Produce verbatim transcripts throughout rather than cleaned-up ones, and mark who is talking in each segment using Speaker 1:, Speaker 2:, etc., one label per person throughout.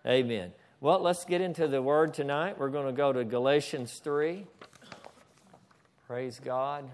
Speaker 1: Amen. Well, let's get into the Word tonight. We're going to go to Galatians three. Praise God.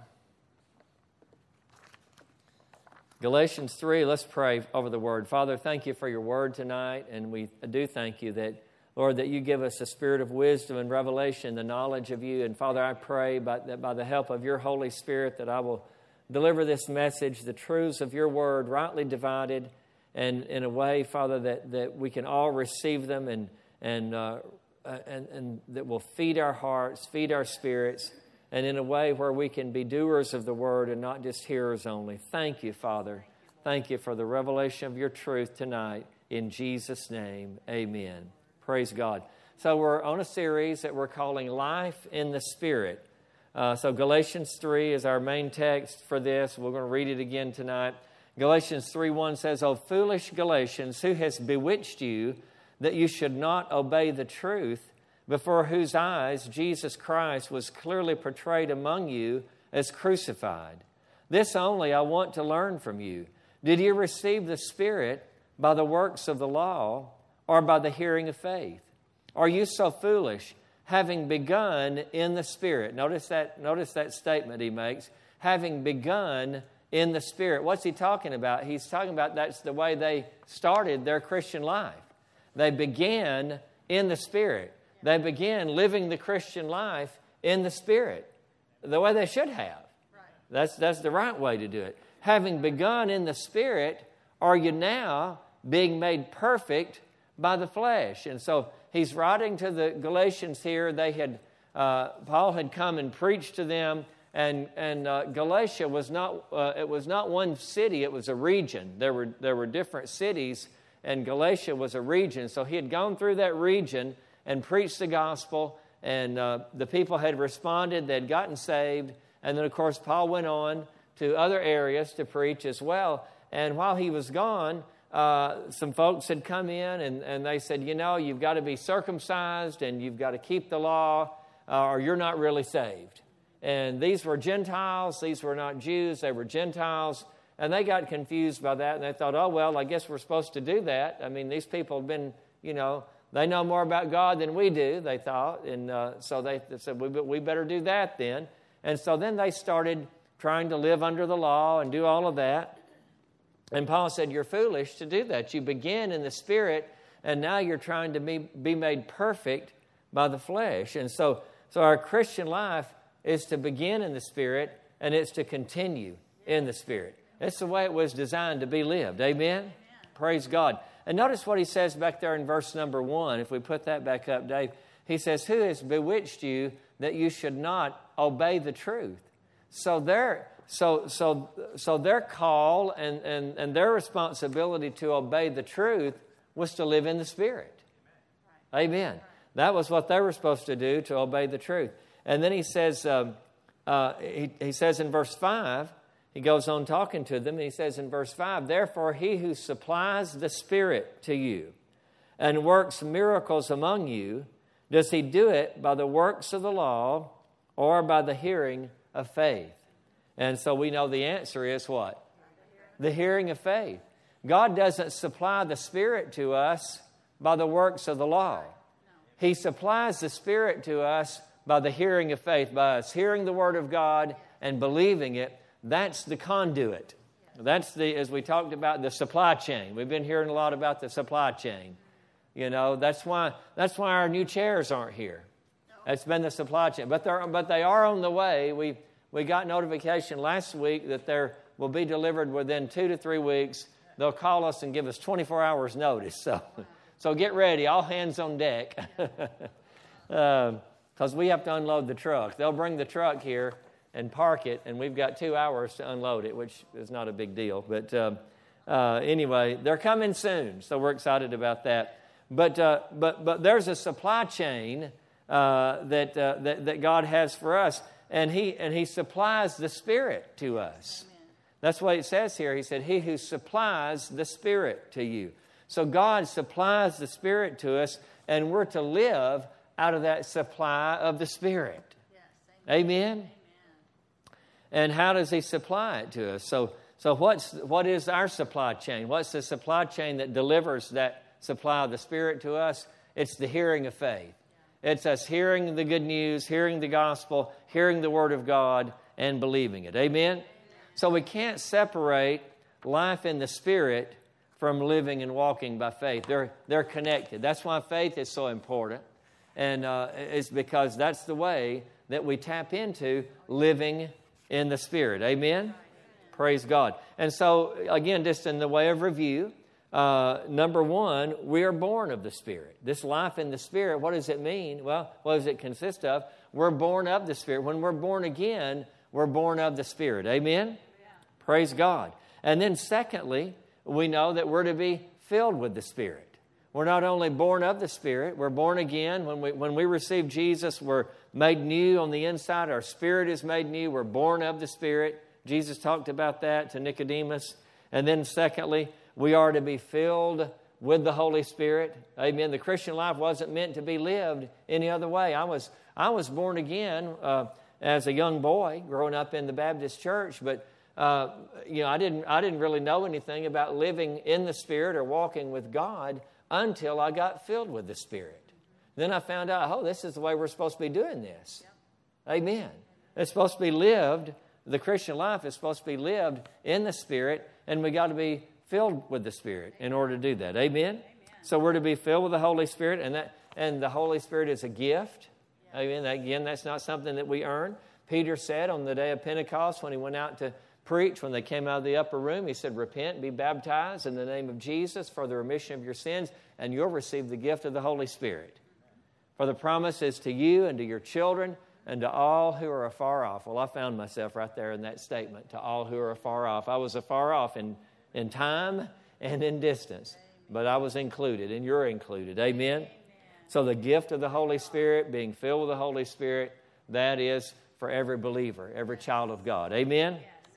Speaker 1: Galatians three, let's pray over the Word. Father, thank you for your Word tonight, and we do thank you that, Lord, that you give us a spirit of wisdom and revelation, the knowledge of you. And Father, I pray by, that by the help of your Holy Spirit that I will deliver this message, the truths of your Word, rightly divided, and in a way, Father, that, that we can all receive them and and, uh, and and that will feed our hearts, feed our spirits, and in a way where we can be doers of the Word and not just hearers only. Thank you, Father. Thank you for the revelation of your truth tonight. In Jesus' name, amen. Praise God. So we're on a series that we're calling Life in the Spirit. Uh, so Galatians three is our main text for this. We're going to read it again tonight. Galatians three one says, "O foolish Galatians, who has bewitched you that you should not obey the truth, before whose eyes Jesus Christ was clearly portrayed among you as crucified? This only I want to learn from you. Did you receive the Spirit by the works of the law or by the hearing of faith? Are you so foolish, having begun in the Spirit?" Notice that, notice that statement he makes. Having begun in the Spirit. What's he talking about? He's talking about that's the way they started their Christian life. They began in the Spirit. They began living the Christian life in the Spirit, the way they should have. That's, that's the right way to do it. Having begun in the Spirit, are you now being made perfect by the flesh? And so he's writing to the Galatians here. They had uh, Paul had come and preached to them, and and uh, Galatia was not uh, it was not one city. It was a region. There were there were different cities, and Galatia was a region. So he had gone through that region and preached the gospel, and uh, the people had responded. They had gotten saved, and then of course Paul went on to other areas to preach as well. And while he was gone, uh, some folks had come in, and, and they said, you know, you've got to be circumcised, and you've got to keep the law, uh, or you're not really saved. And these were Gentiles. These were not Jews. They were Gentiles. And they got confused by that, and they thought, oh, well, I guess we're supposed to do that. I mean, these people have been, you know, they know more about God than we do, they thought. And uh, so they, they said, we, we better do that then. And so then they started trying to live under the law and do all of that. And Paul said, you're foolish to do that. You begin in the Spirit, and now you're trying to be, be made perfect by the flesh. And so, so our Christian life is to begin in the Spirit, and it's to continue in the Spirit. That's the way it was designed to be lived. Amen? Amen? Praise God. And notice what he says back there in verse number one. If we put that back up, Dave. He says, who has bewitched you that you should not obey the truth? So their, so, so, so their call and, and, and their responsibility to obey the truth was to live in the Spirit. Amen. Amen. That was what they were supposed to do, to obey the truth. And then he says, um, uh, he, he says in verse five, he goes on talking to them, and he says in verse five, therefore he who supplies the Spirit to you and works miracles among you, does he do it by the works of the law or by the hearing of faith? And so we know the answer is what? The hearing of faith. God doesn't supply the Spirit to us by the works of the law. He supplies the Spirit to us by the hearing of faith, by us hearing the Word of God and believing it. That's the conduit. That's the, as we talked about, the supply chain. We've been hearing a lot about the supply chain. You know, that's why that's why our new chairs aren't here. That's been the supply chain. But they're but they are on the way. We we got notification last week that they will be delivered within two to three weeks. They'll call us and give us twenty-four hours notice. So so get ready, all hands on deck. Because um, we have to unload the truck. They'll bring the truck here and park it, and we've got two hours to unload it, which is not a big deal. But uh, uh, anyway, they're coming soon, so we're excited about that. But uh, but but there's a supply chain uh, that, uh, that that God has for us, and He and He supplies the Spirit to us. Amen. That's what it says here. He said, "He who supplies the Spirit to you." So God supplies the Spirit to us, and we're to live out of that supply of the Spirit. Yes, amen. Amen. Amen. And how does He supply it to us? So so what's what is our supply chain? What's the supply chain that delivers that? supply of the Spirit to us? It's the hearing of faith. It's us hearing the good news, hearing the gospel, hearing the Word of God, and believing it. Amen? So we can't separate life in the Spirit from living and walking by faith. They're, they're connected. That's why faith is so important. And uh, it's because that's the way that we tap into living in the Spirit. Amen? Praise God. And so, again, just in the way of review, uh, number one, we are born of the Spirit. This life in the Spirit, what does it mean? Well, what does it consist of? We're born of the Spirit. When we're born again, we're born of the Spirit. Amen? Yeah. Praise God. And then secondly, we know that we're to be filled with the Spirit. We're not only born of the Spirit, we're born again. When we, when we receive Jesus, we're made new on the inside. Our spirit is made new. We're born of the Spirit. Jesus talked about that to Nicodemus. And then secondly, we are to be filled with the Holy Spirit. Amen. The Christian life wasn't meant to be lived any other way. I was, I was born again uh, as a young boy growing up in the Baptist church, but Uh, you know, I didn't, I didn't really know anything about living in the Spirit or walking with God until I got filled with the Spirit. Then I found out, oh, this is the way we're supposed to be doing this. Yep. Amen. It's supposed to be lived, the Christian life is supposed to be lived in the Spirit, and we got to be filled with the Spirit in order to do that. Amen? Amen. So we're to be filled with the Holy Spirit, and that, and the Holy Spirit is a gift. Yep. Amen. Again, that's not something that we earn. Peter said on the day of Pentecost when he went out to preach, when they came out of the upper room, he said, repent and be baptized in the name of Jesus for the remission of your sins, and you'll receive the gift of the Holy Spirit. For the promise is to you and to your children and to all who are afar off. Well, I found myself right there in that statement, to all who are afar off. I was afar off in, in time and in distance, but I was included, and you're included. Amen? Amen. So the gift of the Holy Spirit, being filled with the Holy Spirit, that is for every believer, every child of God. Amen?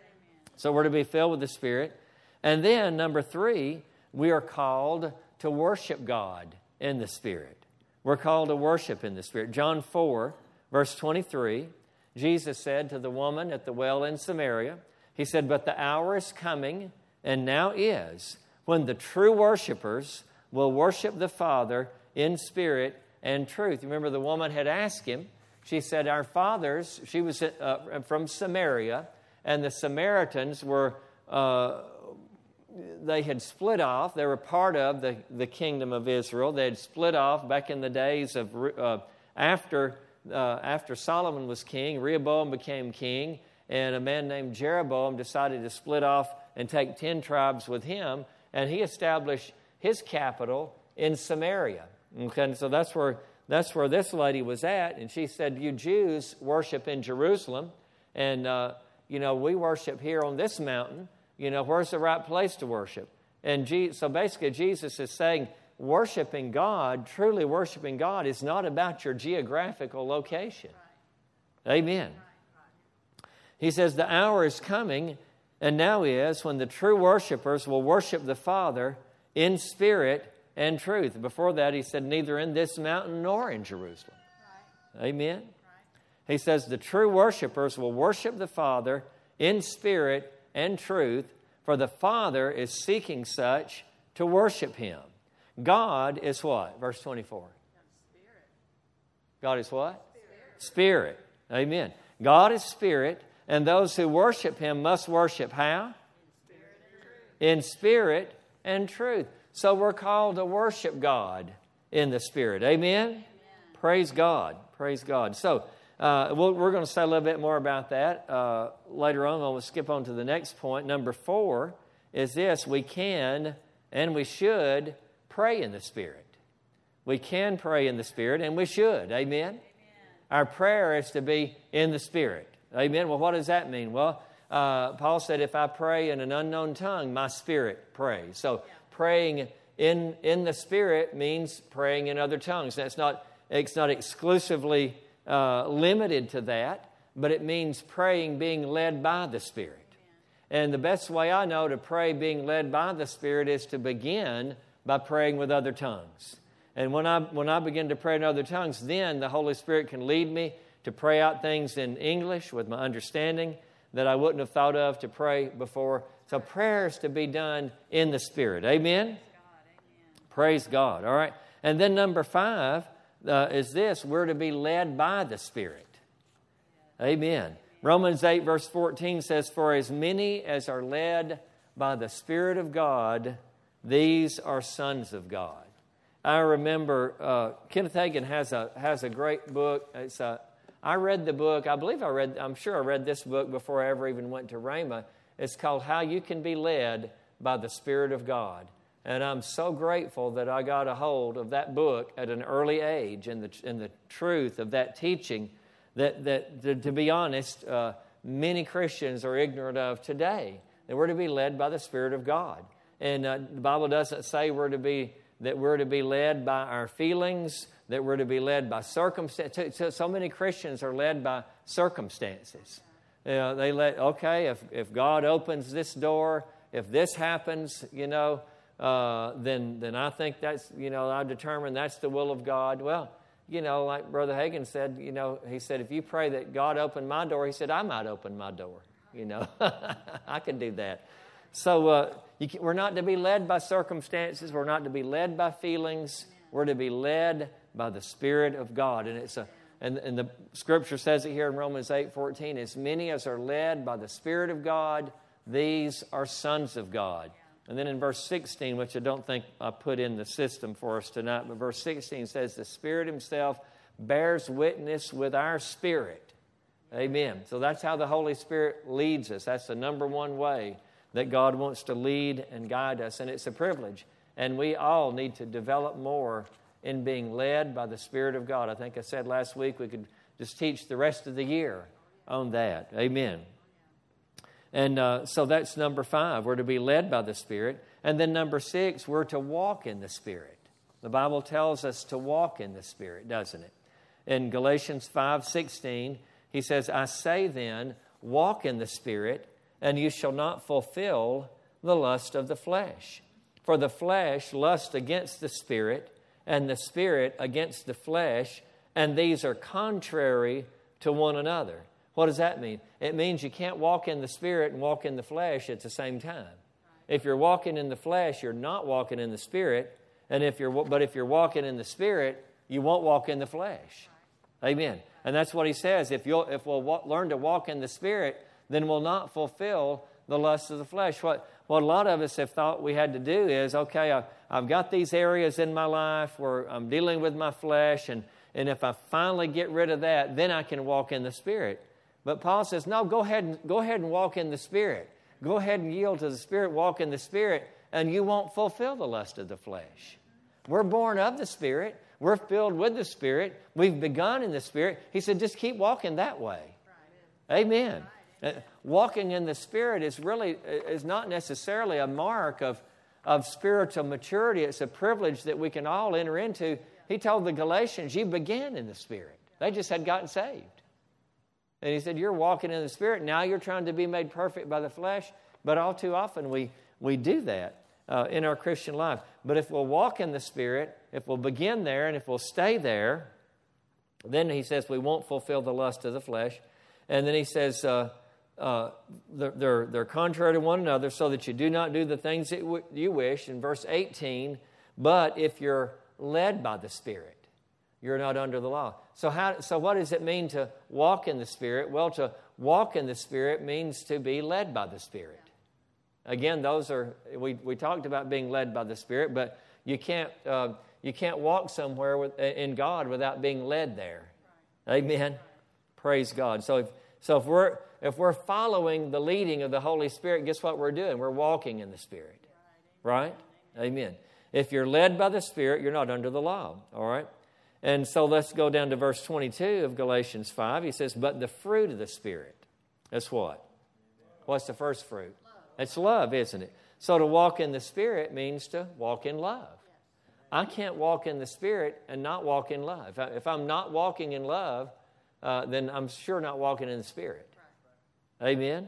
Speaker 1: So we're to be filled with the Spirit. And then, number three, we are called to worship God in the Spirit. We're called to worship in the Spirit. John four, verse twenty-three, Jesus said to the woman at the well in Samaria, He said, but the hour is coming, and now is, when the true worshipers will worship the Father in spirit and truth. Remember, the woman had asked Him, she said, our fathers, she was uh, from Samaria, and the Samaritans were, uh, they had split off. They were part of the, the kingdom of Israel. They had split off back in the days of, uh, after, uh, after Solomon was king, Rehoboam became king, and a man named Jeroboam decided to split off and take ten tribes with him, and he established his capital in Samaria. Okay, and so that's where, that's where this lady was at, and she said, you Jews worship in Jerusalem, and uh, you know, we worship here on this mountain. You know, where's the right place to worship? And Je- so basically Jesus is saying worshiping God, truly worshiping God, is not about your geographical location. Right. Amen. Right, right. He says the hour is coming, and now is, when the true worshipers will worship the Father in spirit and truth. Before that, he said, neither in this mountain nor in Jerusalem. Right. Amen. He says the true worshipers will worship the Father in spirit and truth, for the Father is seeking such to worship Him. God is what? Verse twenty-four. Spirit. God is what? Spirit. Spirit. Amen. God is spirit, and those who worship Him must worship how? In spirit and truth. In spirit and truth. So we're called to worship God in the Spirit. Amen? Amen. Praise God. Praise God. So, Uh, we'll, we're going to say a little bit more about that uh, later on. We'll skip on to the next point. Number four is this. We can and we should pray in the Spirit. We can pray in the Spirit, and we should. Amen? Amen. Our prayer is to be in the Spirit. Amen? Well, what does that mean? Well, uh, Paul said, if I pray in an unknown tongue, my spirit prays. So yeah. praying in, in the Spirit means praying in other tongues. That's not, it's not exclusively Uh, limited to that, but it means praying being led by the Spirit. Amen. And the best way I know to pray being led by the Spirit is to begin by praying with other tongues. And when I when I begin to pray in other tongues, then the Holy Spirit can lead me to pray out things in English with my understanding that I wouldn't have thought of to pray before. So prayer is to be done in the Spirit. Amen? Praise God. All right. And then number five uh, is this. We're to be led by the Spirit. Amen. Romans eight verse fourteen says, for as many as are led by the Spirit of God, these are sons of God. I remember uh, Kenneth Hagin has a has a great book. It's a, I read the book. I believe I read. I'm sure I read this book before I ever even went to Rhema. It's called How You Can Be Led by the Spirit of God. And I'm so grateful that I got a hold of that book at an early age and the and the truth of that teaching that that to, to be honest, uh, many Christians are ignorant of today. That we're to be led by the Spirit of God. And uh, the Bible doesn't say we're to be that we're to be led by our feelings, that we're to be led by circumstances. So, so many Christians are led by circumstances. You know, they let, okay, if, if God opens this door, if this happens, you know, uh, then then I think that's, you know, I determine that's the will of God. Well, you know, like Brother Hagin said, you know, he said, if you pray that God open my door, he said, I might open my door. You know, I can do that. So uh, you can, we're not to be led by circumstances. We're not to be led by feelings. We're to be led by the Spirit of God. And it's a and, and the Scripture says it here in Romans eight fourteen. As many as are led by the Spirit of God, these are sons of God. And then in verse sixteen, which I don't think I put in the system for us tonight, but verse sixteen says, the Spirit Himself bears witness with our spirit. Amen. So that's how the Holy Spirit leads us. That's the number one way that God wants to lead and guide us, and it's a privilege. And we all need to develop more in being led by the Spirit of God. I think I said last week we could just teach the rest of the year on that. Amen. And uh, so that's number five. We're to be led by the Spirit. And then number six, we're to walk in the Spirit. The Bible tells us to walk in the Spirit, doesn't it? In Galatians five sixteen, he says, I say then, walk in the Spirit, and you shall not fulfill the lust of the flesh. For the flesh lusts against the Spirit, and the Spirit against the flesh, and these are contrary to one another. What does that mean? It means you can't walk in the Spirit and walk in the flesh at the same time. If you're walking in the flesh, you're not walking in the Spirit, and if you're but if you're walking in the Spirit, you won't walk in the flesh. Amen. And that's what he says. If you'll if we'll wa- learn to walk in the Spirit, then we'll not fulfill the lust of the flesh. What what a lot of us have thought we had to do is, okay, I, I've got these areas in my life where I'm dealing with my flesh, and, and if I finally get rid of that, then I can walk in the Spirit. But Paul says, no, go ahead and go ahead and walk in the Spirit. Go ahead and yield to the Spirit, walk in the Spirit, and you won't fulfill the lust of the flesh. We're born of the Spirit. We're filled with the Spirit. We've begun in the Spirit. He said, just keep walking that way. Amen. Uh, walking in the Spirit is really is not necessarily a mark of, of spiritual maturity. It's a privilege that we can all enter into. He told the Galatians, you began in the Spirit. They just had gotten saved. And he said, you're walking in the Spirit. Now you're trying to be made perfect by the flesh. But all too often we, we do that uh, in our Christian life. But if we'll walk in the Spirit, if we'll begin there, and if we'll stay there, then he says we won't fulfill the lust of the flesh. And then he says, uh, uh, they're, they're, they're contrary to one another, so that you do not do the things that w- you wish. In verse eighteen, but if you're led by the Spirit, you're not under the law. So how? So what does it mean to walk in the Spirit? Well, to walk in the Spirit means to be led by the Spirit. Again, those are, we, we talked about being led by the Spirit, but you can't uh, you can't walk somewhere with, in God without being led there. Amen. Praise God. So if so if we're if we're following the leading of the Holy Spirit, guess what we're doing? We're walking in the Spirit. Right? Amen. If you're led by the Spirit, you're not under the law. All right? And so let's go down to verse twenty-two of Galatians five. He says, but the fruit of the Spirit. That's what? What's the first fruit? It's love, isn't it? So to walk in the Spirit means to walk in love. I can't walk in the Spirit and not walk in love. If, I, if I'm not walking in love, uh, then I'm sure not walking in the Spirit. Amen?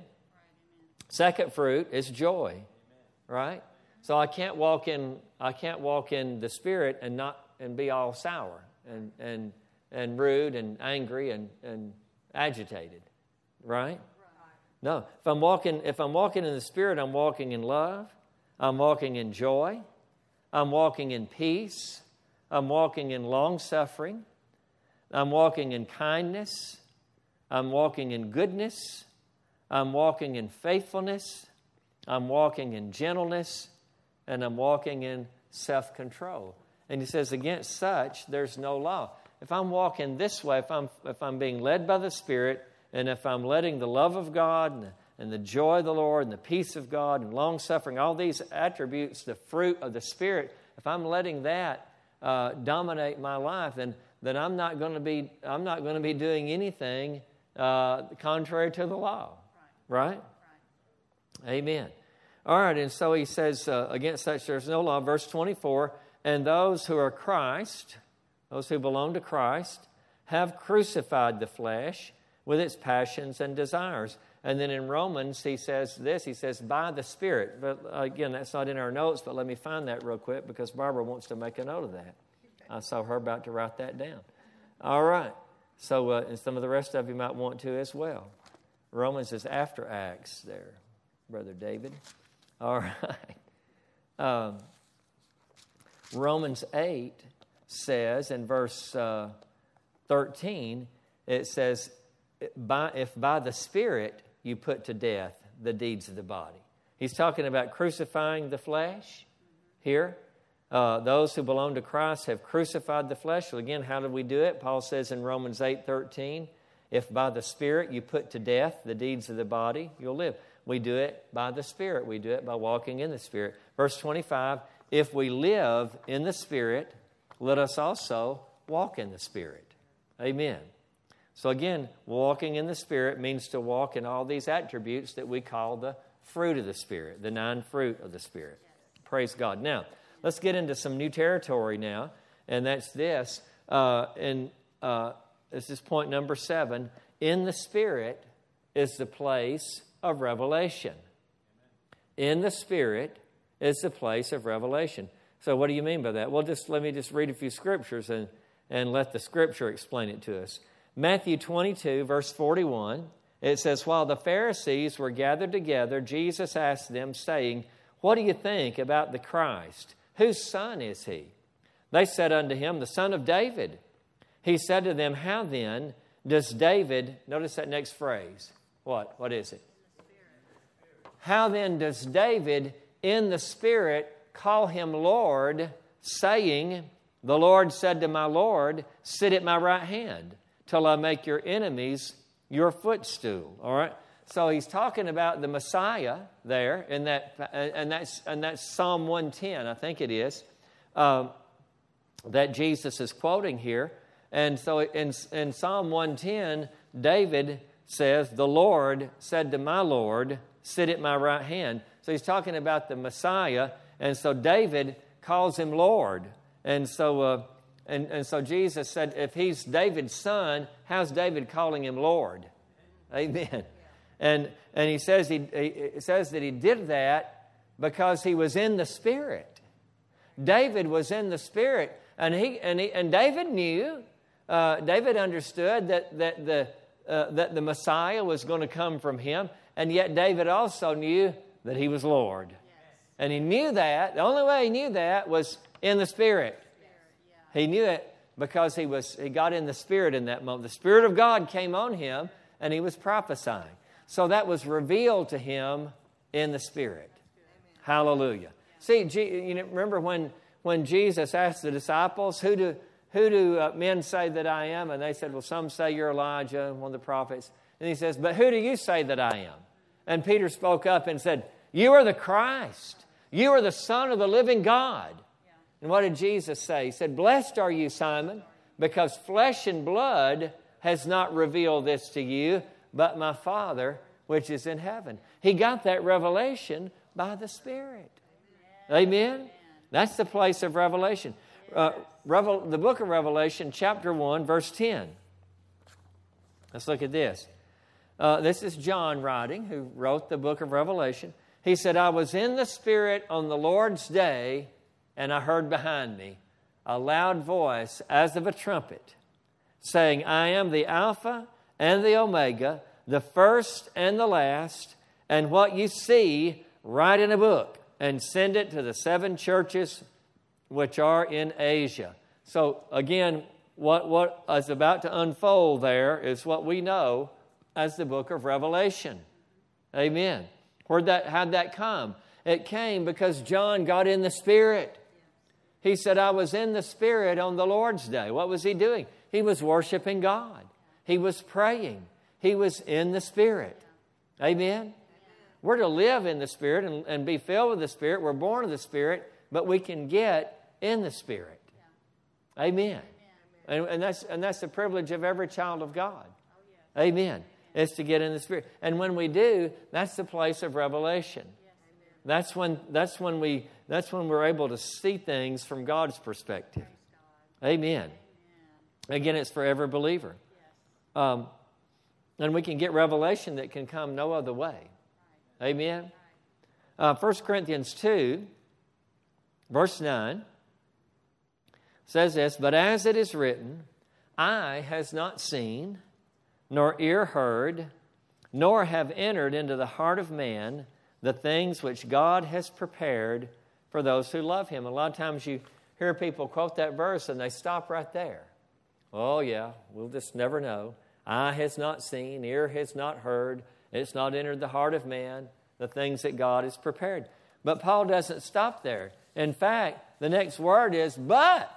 Speaker 1: Second fruit is joy, right? So I can't walk in I can't walk in the Spirit and not and be all sour and and and rude and angry and, and agitated, right? No. If I'm walking if I'm walking in the Spirit, I'm walking in love. I'm walking in joy. I'm walking in peace. I'm walking in long-suffering. I'm walking in kindness. I'm walking in goodness. I'm walking in faithfulness. I'm walking in gentleness. And I'm walking in self-control. And he says, against such, there's no law. If I'm walking this way, if I'm, if I'm being led by the Spirit, and if I'm letting the love of God and the, and the joy of the Lord and the peace of God and long-suffering, all these attributes, the fruit of the Spirit, if I'm letting that uh, dominate my life, then, then I'm not going to be I'm not going to be doing anything uh, contrary to the law. Right? Right? Right. Amen. All right, and so he says, uh, against such there's no law. Verse twenty-four, and those who are Christ, those who belong to Christ, have crucified the flesh with its passions and desires. And then in Romans, he says this, he says, by the Spirit. But again, that's not in our notes, but let me find that real quick because Barbara wants to make a note of that. I saw her about to write that down. All right. So, uh, and some of the rest of you might want to as well. Romans is after Acts there, Brother David. All right. Um, Romans eight says in verse uh, thirteen, it says, by, if by the Spirit you put to death the deeds of the body. He's talking about crucifying the flesh here. Uh, those who belong to Christ have crucified the flesh. Well, again, how do we do it? Paul says in Romans eight thirteen, if by the Spirit you put to death the deeds of the body, you'll live. We do it by the Spirit. We do it by walking in the Spirit. Verse twenty-five, if we live in the Spirit, let us also walk in the Spirit. Amen. So again, walking in the Spirit means to walk in all these attributes that we call the fruit of the Spirit, the nine fruit of the Spirit. Praise God. Now, let's get into some new territory now, and that's this. Uh, and uh, this is point number seven. In the Spirit is the place of revelation. In the Spirit is the place of revelation. So what do you mean by that? Well, just let me just read a few scriptures and, and let the Scripture explain it to us. Matthew twenty-two, verse forty-one, it says, while the Pharisees were gathered together, Jesus asked them, saying, what do you think about the Christ? Whose son is he? They said unto him, the son of David. He said to them, how then does David, notice that next phrase. What? What is it? How then does David in the Spirit call him Lord, saying, the Lord said to my Lord, sit at my right hand till I make your enemies your footstool. All right? So he's talking about the Messiah there, in that, and that's, and that's Psalm one ten, I think it is, um, that Jesus is quoting here. And so in, in Psalm one ten, David says, the Lord said to my Lord, sit at my right hand. So he's talking about the Messiah, and so David calls him Lord. And so uh, and, and so Jesus said, if he's David's son, how's David calling him Lord? Amen. And and he says he, he says that he did that because he was in the Spirit. David was in the Spirit, and he and he, and David knew, uh, David understood that that the uh, that the Messiah was going to come from him, and yet David also knew that he was Lord. Yes. And he knew that. The only way he knew that was in the Spirit. Yeah. He knew it because he was he got in the Spirit in that moment. The Spirit of God came on him, and he was prophesying. So that was revealed to him in the Spirit. Amen. Hallelujah. See, you know, remember when, when Jesus asked the disciples, who do, who do uh, men say that I am? And they said, well, some say you're Elijah, one of the prophets. And he says, but who do you say that I am? And Peter spoke up and said, you are the Christ. You are the Son of the living God. Yeah. And what did Jesus say? He said, blessed are you, Simon, because flesh and blood has not revealed this to you, but my Father which is in heaven. He got that revelation by the Spirit. Amen? Amen? That's the place of revelation. Uh, Revel- the book of Revelation, chapter one, verse ten. Let's look at this. Uh, this is John writing, who wrote the book of Revelation. He said, I was in the Spirit on the Lord's day, and I heard behind me a loud voice as of a trumpet, saying, I am the Alpha and the Omega, the first and the last, and what you see, write in a book and send it to the seven churches which are in Asia. So again, what, what is about to unfold there is what we know as the book of Revelation. Amen. Where'd that, how'd that come? It came because John got in the Spirit. He said, I was in the Spirit on the Lord's Day. What was he doing? He was worshiping God. He was praying. He was in the Spirit. Amen. We're to live in the Spirit and, and be filled with the Spirit. We're born of the Spirit, but we can get in the Spirit. Amen. And, and, that's, and that's the privilege of every child of God. Amen. Is to get in the Spirit. And when we do, that's the place of revelation. That's when, that's when, we, that's when we're able to see things from God's perspective. Amen. Again, it's for every believer. Um, and we can get revelation that can come no other way. Amen. Uh, First Corinthians two, verse nine, says this, but as it is written, eye has not seen, nor ear heard, nor have entered into the heart of man the things which God has prepared for those who love Him. A lot of times you hear people quote that verse and they stop right there. Oh yeah, we'll just never know. Eye has not seen, ear has not heard, it's not entered the heart of man, the things that God has prepared. But Paul doesn't stop there. In fact, the next word is, but.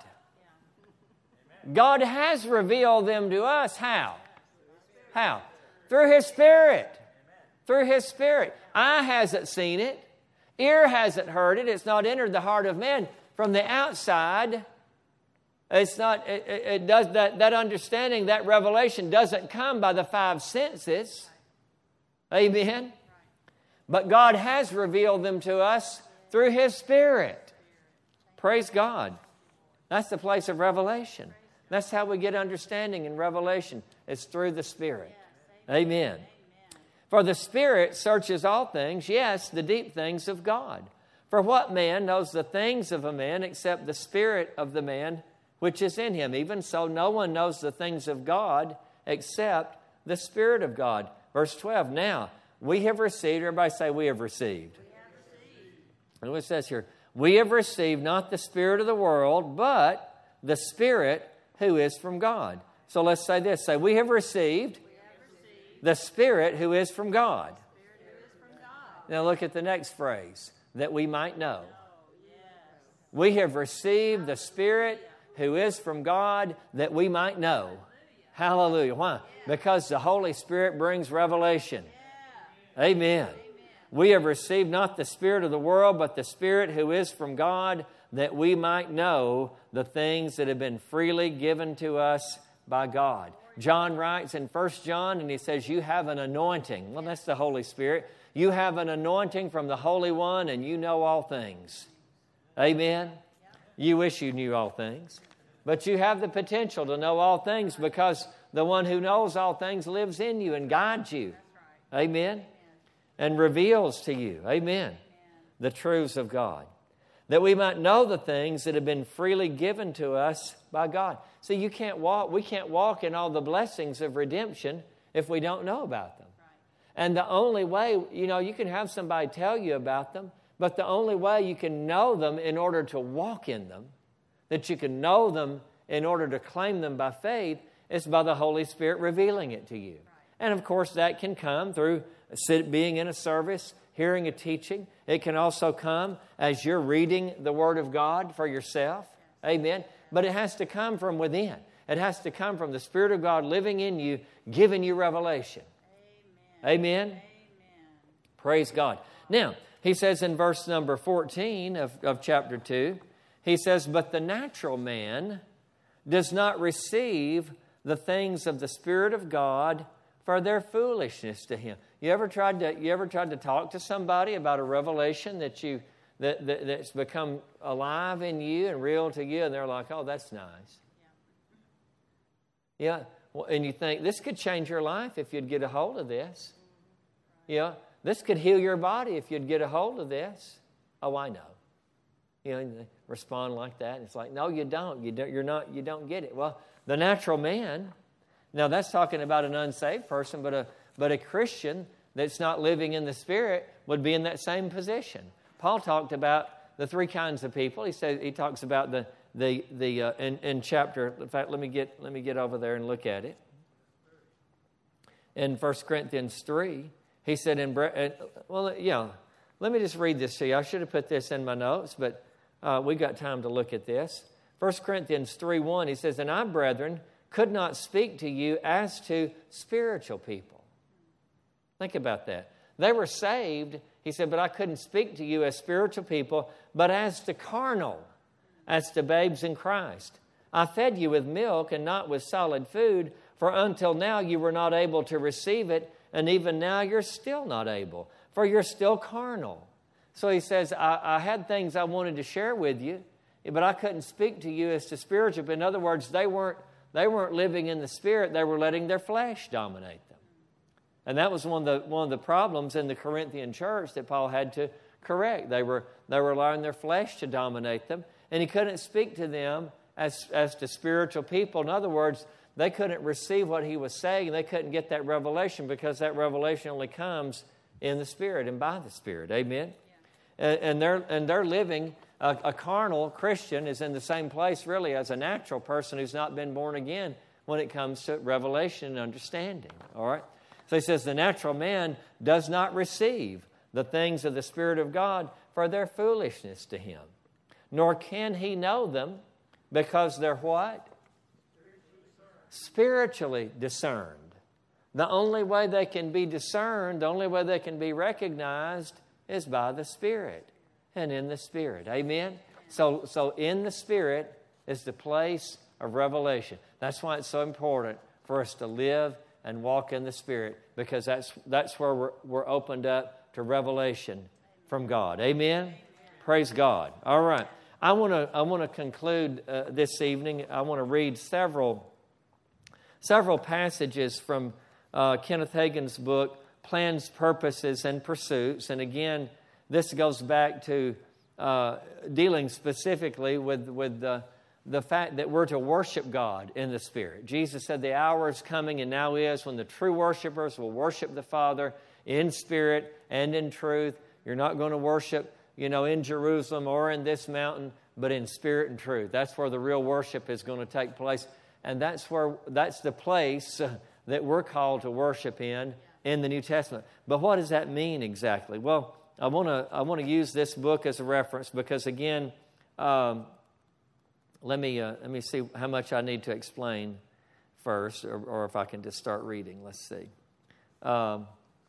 Speaker 1: God has revealed them to us. How? How? Through His Spirit. Through His Spirit. Eye hasn't seen it. Ear hasn't heard it. It's not entered the heart of man. From the outside, it's not, it, it does that, that understanding, that revelation doesn't come by the five senses. Amen. But God has revealed them to us through His Spirit. Praise God. That's the place of revelation. That's how we get understanding and revelation. It's through the Spirit. Amen. For the Spirit searches all things, yes, the deep things of God. For what man knows the things of a man except the Spirit of the man which is in him? Even so, no one knows the things of God except the Spirit of God. Verse twelve, now, we have received, everybody say, we have received. We have received. And what it says here, we have received not the spirit of the world, but the Spirit who is from God. So let's say this, say, we have received, we have received the Spirit who is from God. Who is from God. Now look at the next phrase, that we might know. We have received the Spirit who is from God that we might know. Hallelujah. Why? Because the Holy Spirit brings revelation. Amen. We have received not the spirit of the world, but the Spirit who is from God, that we might know the things that have been freely given to us by God. John writes in First John, and he says, you have an anointing. Well, that's the Holy Spirit. You have an anointing from the Holy One, and you know all things. Amen. You wish you knew all things. But you have the potential to know all things because the one who knows all things lives in you and guides you. Amen. And reveals to you, amen, the truths of God. That we might know the things that have been freely given to us by God. See, you can't walk, we can't walk in all the blessings of redemption if we don't know about them. And the only way, you know, you can have somebody tell you about them, but the only way you can know them in order to walk in them, that you can know them in order to claim them by faith, is by the Holy Spirit revealing it to you. And of course, that can come through being in a service, hearing a teaching. It can also come as you're reading the Word of God for yourself. Amen. But it has to come from within. It has to come from the Spirit of God living in you, giving you revelation. Amen. Amen. Praise God. Now, he says in verse number fourteen of, of chapter two, he says, but the natural man does not receive the things of the Spirit of God, for their foolishness to him. You ever tried to you ever tried to talk to somebody about a revelation that you that, that that's become alive in you and real to you, and they're like, "Oh, that's nice." Yeah, yeah. Well, and you think this could change your life if you'd get a hold of this. Yeah, this could heal your body if you'd get a hold of this. Oh, I know. You know, they respond like that, and it's like, "No, you don't. You don't. You're not. You don't get it." Well, the natural man. Now, that's talking about an unsaved person, but a, but a Christian that's not living in the Spirit would be in that same position. Paul talked about the three kinds of people. He says he talks about the the the uh, in, in chapter. In fact, let me get let me get over there and look at it. In First Corinthians three, he said in well, yeah. Let me just read this to you. I should have put this in my notes, but uh, we got time to look at this. First Corinthians three one, he says, "And I, brethren, could not speak to you as to spiritual people." Think about that. They were saved, he said, but I couldn't speak to you as spiritual people, but as to carnal, as to babes in Christ. I fed you with milk and not with solid food, for until now you were not able to receive it, and even now you're still not able, for you're still carnal. So he says, I, I had things I wanted to share with you, but I couldn't speak to you as to spiritual. But in other words, they weren't, they weren't living in the Spirit. They were letting their flesh dominate them. And that was one of the, one of the problems in the Corinthian church that Paul had to correct. They were, they were allowing their flesh to dominate them, and he couldn't speak to them as, as to spiritual people. In other words, they couldn't receive what he was saying. They couldn't get that revelation because that revelation only comes in the Spirit and by the Spirit. Amen? Yeah. And, and, they're, and they're living, a, a carnal Christian is in the same place really as a natural person who's not been born again when it comes to revelation and understanding. All right? So he says, the natural man does not receive the things of the Spirit of God, for their foolishness to him. Nor can he know them because they're what? Spiritually discerned. The only way they can be discerned, the only way they can be recognized is by the Spirit and in the Spirit. Amen? So, so in the Spirit is the place of revelation. That's why it's so important for us to live and walk in the Spirit, because that's that's where we're, we're opened up to revelation from God. Amen? Amen. Praise God. All right. I want to I want to conclude uh, this evening. I want to read several several passages from uh, Kenneth Hagin's book, Plans, Purposes, and Pursuits. And again, this goes back to uh, dealing specifically with with the the fact that we're to worship God in the Spirit. Jesus said the hour is coming and now is when the true worshipers will worship the Father in spirit and in truth. You're not going to worship, you know, in Jerusalem or in this mountain, but in spirit and truth. That's where the real worship is going to take place. And that's where that's the place that we're called to worship in in the New Testament. But what does that mean exactly? Well, I want to I want to use this book as a reference because, again, um, let me uh, let me see how much I need to explain first, or, or if I can just start reading. Let's see. Um,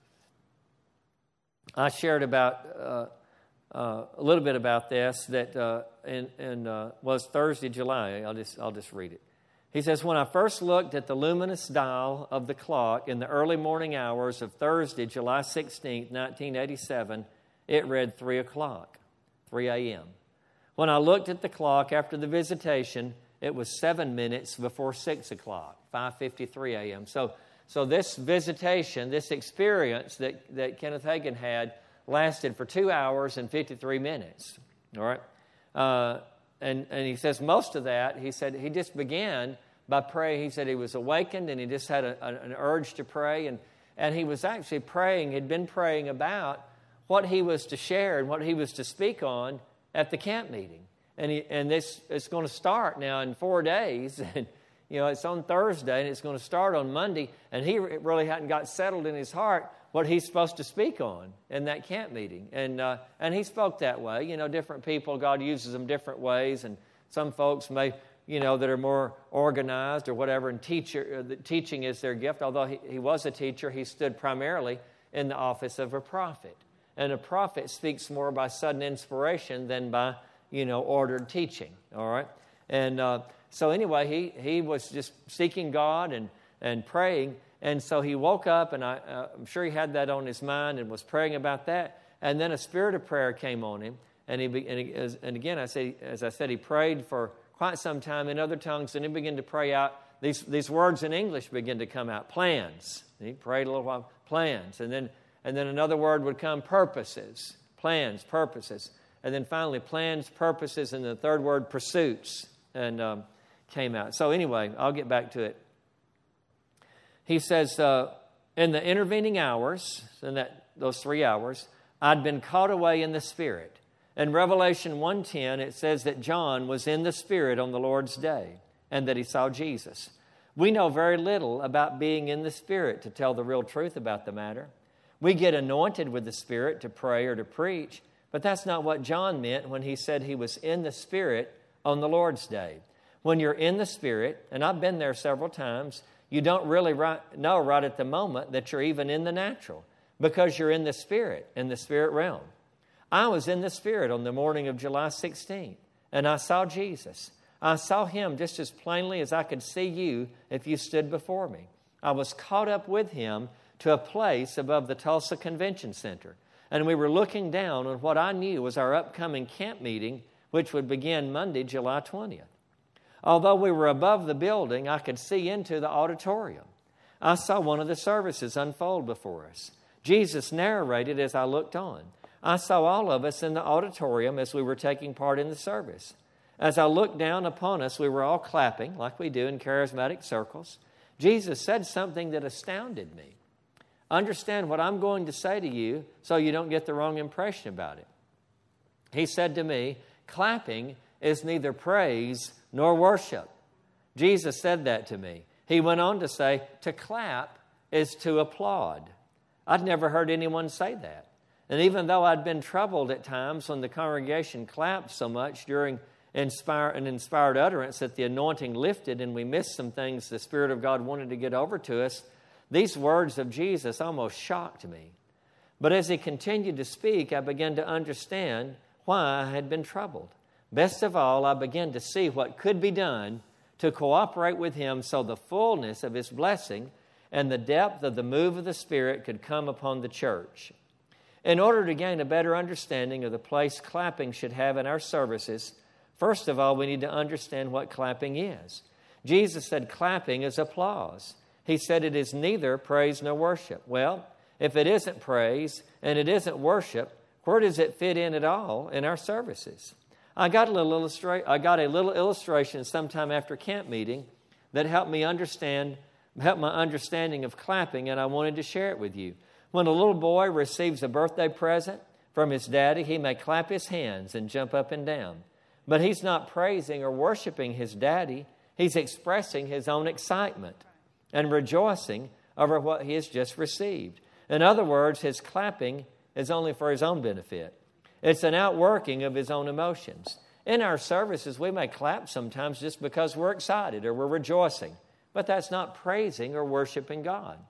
Speaker 1: I shared about uh, uh, a little bit about this that uh, in, in uh, was Thursday, July. I'll just I'll just read it. He says, when I first looked at the luminous dial of the clock in the early morning hours of Thursday, July sixteenth, nineteen eighty-seven, it read three o'clock, three a.m. When I looked at the clock after the visitation, it was seven minutes before six o'clock, five fifty-three a.m. So, so this visitation, this experience that, that Kenneth Hagin had lasted for two hours and fifty-three minutes. All right? Uh, and, and he says most of that, he said he just began by praying. He said he was awakened and he just had a, a, an urge to pray. And, and he was actually praying, had been praying about what he was to share and what he was to speak on at the camp meeting. And he, and this it's going to start now in four days. And, you know, it's on Thursday and it's going to start on Monday. And he really hadn't got settled in his heart what he's supposed to speak on in that camp meeting. And uh, and he spoke that way. You know, different people, God uses them different ways. And some folks may, you know, that are more organized or whatever, and teacher, the teaching is their gift. Although he, he was a teacher, he stood primarily in the office of a prophet. And a prophet speaks more by sudden inspiration than by, you know, ordered teaching, all right? And uh, so anyway, he he was just seeking God and, and praying. And so he woke up, and I, uh, I'm sure he had that on his mind and was praying about that. And then a spirit of prayer came on him. And, he, and, he, and again, I say, as I said, he prayed for quite some time in other tongues, and he began to pray out. These, these words in English began to come out, plans. And he prayed a little while, plans. And then And then another word would come, purposes, plans, purposes. And then finally, plans, purposes, and the third word, pursuits, and um, came out. So anyway, I'll get back to it. He says, uh, in the intervening hours, in that those three hours, I'd been caught away in the Spirit In Revelation one ten, it says that John was in the Spirit on the Lord's day and that he saw Jesus. We know very little about being in the Spirit to tell the real truth about the matter. We get anointed with the Spirit to pray or to preach, but that's not what John meant when he said he was in the Spirit on the Lord's day. When you're in the Spirit, and I've been there several times, you don't really right, know right at the moment that you're even in the natural because you're in the Spirit, in the Spirit realm. I was in the Spirit on the morning of July sixteenth, and I saw Jesus. I saw Him just as plainly as I could see you if you stood before me. I was caught up with Him to a place above the Tulsa Convention Center, and we were looking down on what I knew was our upcoming camp meeting, which would begin Monday, July twentieth. Although we were above the building, I could see into the auditorium. I saw one of the services unfold before us. Jesus narrated as I looked on. I saw all of us in the auditorium as we were taking part in the service. As I looked down upon us, we were all clapping like we do in charismatic circles. Jesus said something that astounded me. Understand what I'm going to say to you so you don't get the wrong impression about it. He said to me, clapping is neither praise nor worship. Jesus said that to me. He went on to say, to clap is to applaud. I'd never heard anyone say that. And even though I'd been troubled at times when the congregation clapped so much during inspire, an inspired utterance that the anointing lifted and we missed some things the Spirit of God wanted to get over to us, these words of Jesus almost shocked me. But as He continued to speak, I began to understand why I had been troubled. Best of all, I began to see what could be done to cooperate with Him so the fullness of His blessing and the depth of the move of the Spirit could come upon the church. In order to gain a better understanding of the place clapping should have in our services, first of all, we need to understand what clapping is. Jesus said clapping is applause. He said it is neither praise nor worship. Well, if it isn't praise and it isn't worship, where does it fit in at all in our services? I got a little illustra- I got a little illustration sometime after camp meeting that helped me understand, helped my understanding of clapping, and I wanted to share it with you. When a little boy receives a birthday present from his daddy, he may clap his hands and jump up and down. But he's not praising or worshiping his daddy. He's expressing his own excitement and rejoicing over what he has just received. In other words, his clapping is only for his own benefit. It's an outworking of his own emotions. In our services, we may clap sometimes just because we're excited or we're rejoicing, but that's not praising or worshiping God.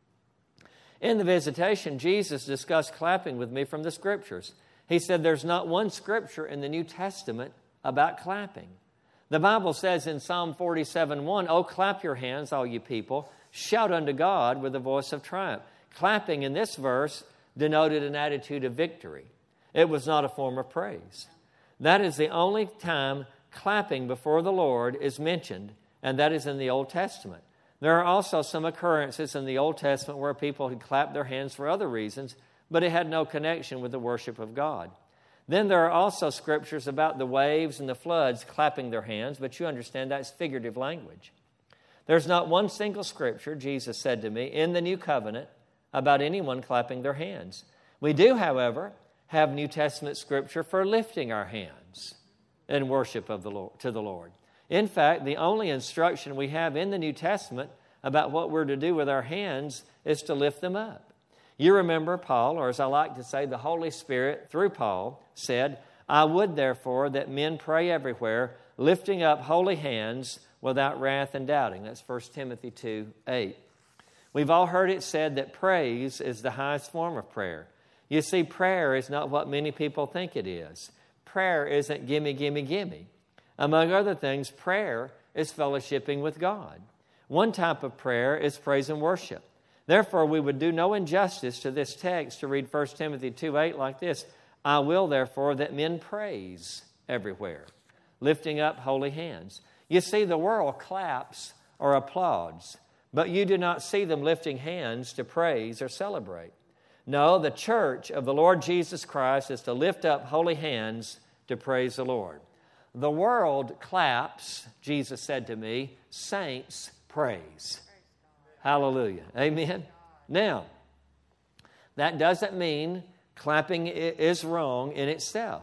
Speaker 1: In the visitation, Jesus discussed clapping with me from the Scriptures. He said there's not one Scripture in the New Testament about clapping. The Bible says in Psalm forty-seven one, "Oh, clap your hands, all you people. Shout unto God with a voice of triumph." Clapping in this verse denoted an attitude of victory. It was not a form of praise. That is the only time clapping before the Lord is mentioned, and that is in the Old Testament. There are also some occurrences in the Old Testament where people had clapped their hands for other reasons, but it had no connection with the worship of God. Then there are also scriptures about the waves and the floods clapping their hands, but you understand that's figurative language. There's not one single scripture, Jesus said to me, in the New Covenant about anyone clapping their hands. We do, however, have New Testament scripture for lifting our hands in worship of the Lord, to the Lord. In fact, the only instruction we have in the New Testament about what we're to do with our hands is to lift them up. You remember Paul, or as I like to say, the Holy Spirit, through Paul, said, "I would therefore that men pray everywhere, lifting up holy hands without wrath and doubting." That's First Timothy two eight. We've all heard it said that praise is the highest form of prayer. You see, prayer is not what many people think it is. Prayer isn't gimme, gimme, gimme. Among other things, prayer is fellowshipping with God. One type of prayer is praise and worship. Therefore, we would do no injustice to this text to read First Timothy two eight like this: "I will therefore that men praise everywhere, lifting up holy hands." You see, the world claps or applauds, but you do not see them lifting hands to praise or celebrate. No, the church of the Lord Jesus Christ is to lift up holy hands to praise the Lord. The world claps, Jesus said to me, saints praise. Hallelujah. Amen. Now, that doesn't mean clapping is wrong in itself.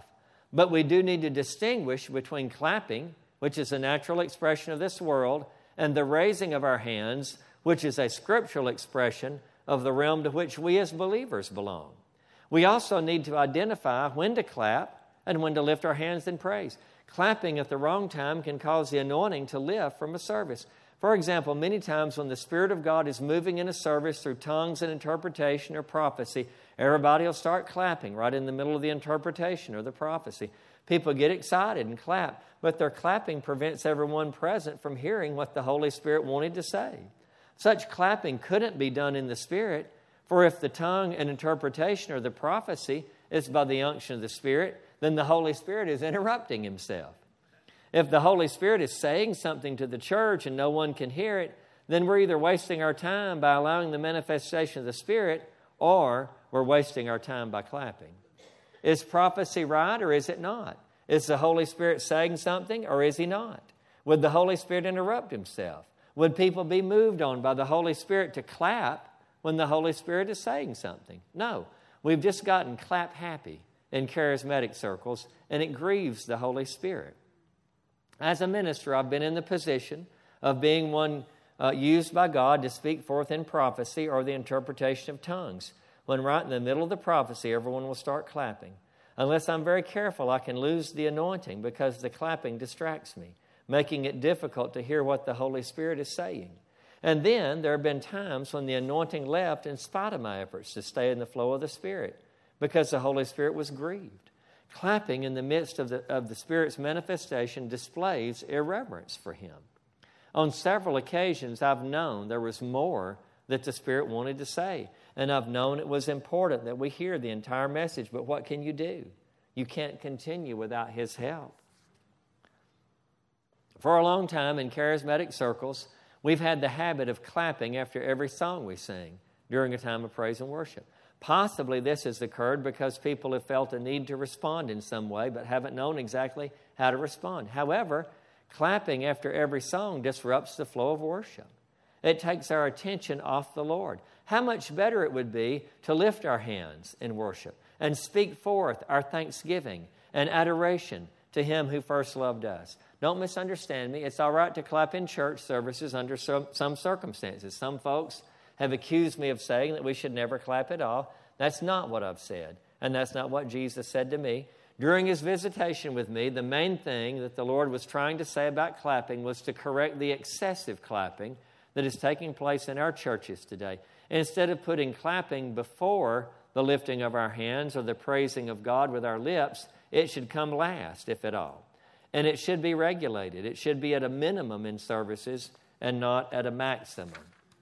Speaker 1: But we do need to distinguish between clapping, which is a natural expression of this world, and the raising of our hands, which is a scriptural expression of the realm to which we as believers belong. We also need to identify when to clap and when to lift our hands in praise. Clapping at the wrong time can cause the anointing to lift from a service. For example, many times when the Spirit of God is moving in a service through tongues and interpretation or prophecy, everybody will start clapping right in the middle of the interpretation or the prophecy. People get excited and clap, but their clapping prevents everyone present from hearing what the Holy Spirit wanted to say. Such clapping couldn't be done in the Spirit, for if the tongue and interpretation or the prophecy is by the unction of the Spirit, then the Holy Spirit is interrupting Himself. If the Holy Spirit is saying something to the church and no one can hear it, then we're either wasting our time by allowing the manifestation of the Spirit, or we're wasting our time by clapping. Is prophecy right or is it not? Is the Holy Spirit saying something or is He not? Would the Holy Spirit interrupt Himself? Would people be moved on by the Holy Spirit to clap when the Holy Spirit is saying something? No. We've just gotten clap happy in charismatic circles, and it grieves the Holy Spirit. As a minister, I've been in the position of being one uh, used by God to speak forth in prophecy or the interpretation of tongues, when right in the middle of the prophecy, everyone will start clapping. Unless I'm very careful, I can lose the anointing because the clapping distracts me, making it difficult to hear what the Holy Spirit is saying. And then there have been times when the anointing left in spite of my efforts to stay in the flow of the Spirit because the Holy Spirit was grieved. Clapping in the midst of the, of the Spirit's manifestation displays irreverence for Him. On several occasions, I've known there was more that the Spirit wanted to say, and I've known it was important that we hear the entire message, but what can you do? You can't continue without His help. For a long time in charismatic circles, we've had the habit of clapping after every song we sing during a time of praise and worship. Possibly this has occurred because people have felt a need to respond in some way but haven't known exactly how to respond. However, clapping after every song disrupts the flow of worship. It takes our attention off the Lord. How much better it would be to lift our hands in worship and speak forth our thanksgiving and adoration to Him who first loved us. Don't misunderstand me. It's all right to clap in church services under some, some circumstances. Some folks have accused me of saying that we should never clap at all. That's not what I've said, and that's not what Jesus said to me. During His visitation with me, the main thing that the Lord was trying to say about clapping was to correct the excessive clapping that is taking place in our churches today. Instead of putting clapping before the lifting of our hands or the praising of God with our lips, it should come last, if at all. And it should be regulated. It should be at a minimum in services and not at a maximum.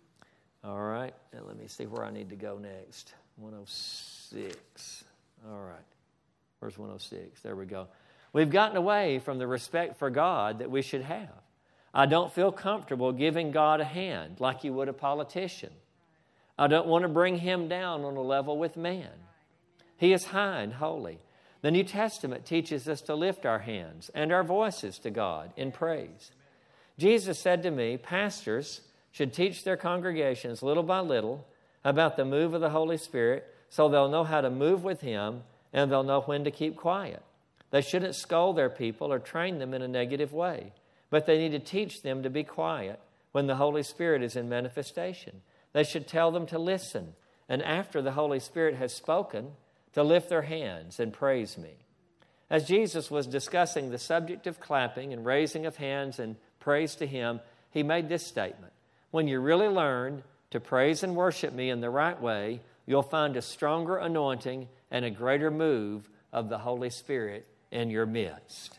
Speaker 1: All right, and let me see where I need to go next. one oh six. All right. Where's one oh six? There we go. We've gotten away from the respect for God that we should have. I don't feel comfortable giving God a hand like you would a politician. I don't want to bring Him down on a level with man. He is high and holy. The New Testament teaches us to lift our hands and our voices to God in praise. Jesus said to me, pastors should teach their congregations little by little about the move of the Holy Spirit so they'll know how to move with Him and they'll know when to keep quiet. They shouldn't scold their people or train them in a negative way, but they need to teach them to be quiet when the Holy Spirit is in manifestation. They should tell them to listen, and after the Holy Spirit has spoken, to lift their hands and praise me. As Jesus was discussing the subject of clapping and raising of hands and praise to Him, He made this statement. When you really learn to praise and worship me in the right way, you'll find a stronger anointing and a greater move of the Holy Spirit in your midst.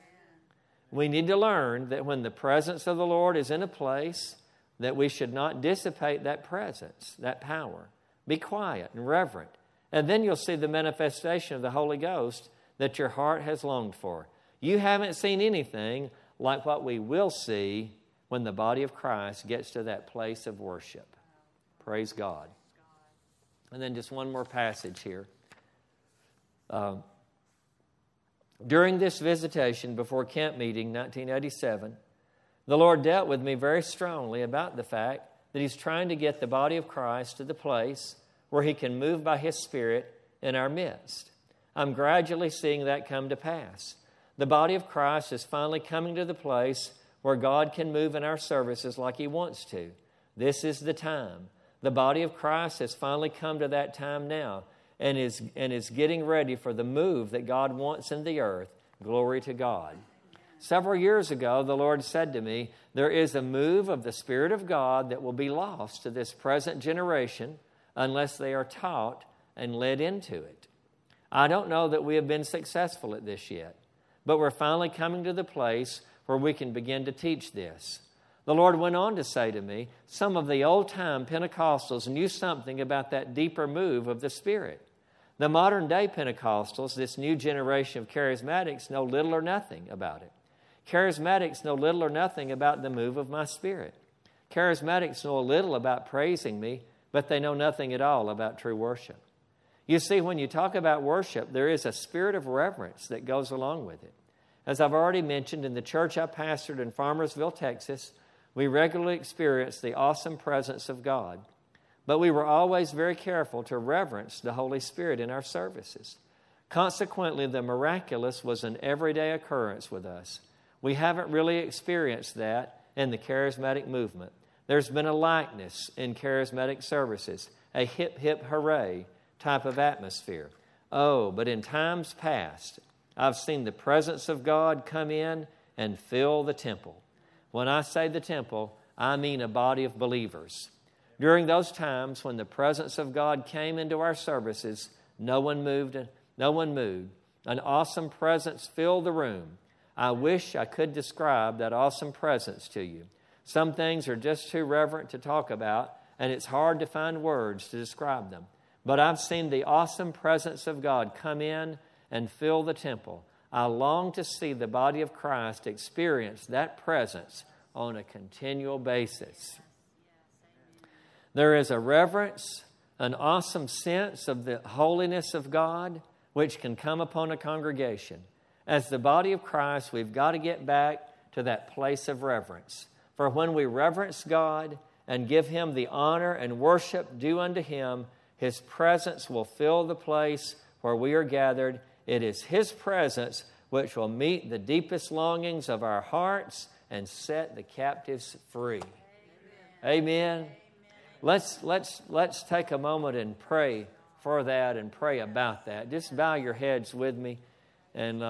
Speaker 1: We need to learn that when the presence of the Lord is in a place, that we should not dissipate that presence, that power. Be quiet and reverent. And then you'll see the manifestation of the Holy Ghost that your heart has longed for. You haven't seen anything like what we will see when the body of Christ gets to that place of worship. Praise God. And then just one more passage here. Um, during this visitation before camp meeting, nineteen eighty-seven, the Lord dealt with me very strongly about the fact that He's trying to get the body of Christ to the place where He can move by His Spirit in our midst. I'm gradually seeing that come to pass. The body of Christ is finally coming to the place where God can move in our services like He wants to. This is the time. The body of Christ has finally come to that time now and is, and is getting ready for the move that God wants in the earth. Glory to God. Several years ago, the Lord said to me, there is a move of the Spirit of God that will be lost to this present generation unless they are taught and led into it. I don't know that we have been successful at this yet, but we're finally coming to the place where we can begin to teach this. The Lord went on to say to me, some of the old-time Pentecostals knew something about that deeper move of the Spirit. The modern-day Pentecostals, this new generation of charismatics, know little or nothing about it. Charismatics know little or nothing about the move of my Spirit. Charismatics know a little about praising me, but they know nothing at all about true worship. You see, when you talk about worship, there is a spirit of reverence that goes along with it. As I've already mentioned, in the church I pastored in Farmersville, Texas, we regularly experienced the awesome presence of God. But we were always very careful to reverence the Holy Spirit in our services. Consequently, the miraculous was an everyday occurrence with us. We haven't really experienced that in the charismatic movement. There's been a likeness in charismatic services, a hip, hip, hooray type of atmosphere. Oh, but in times past, I've seen the presence of God come in and fill the temple. When I say the temple, I mean a body of believers. During those times when the presence of God came into our services, no one moved, no one moved. An awesome presence filled the room. I wish I could describe that awesome presence to you. Some things are just too reverent to talk about, and it's hard to find words to describe them. But I've seen the awesome presence of God come in and fill the temple. I long to see the body of Christ experience that presence on a continual basis. There is a reverence, an awesome sense of the holiness of God, which can come upon a congregation. As the body of Christ, we've got to get back to that place of reverence. For when we reverence God and give Him the honor and worship due unto Him, His presence will fill the place where we are gathered. It is His presence which will meet the deepest longings of our hearts and set the captives free. Amen. Amen. Let's, let's, let's take a moment and pray for that and pray about that. Just bow your heads with me and uh,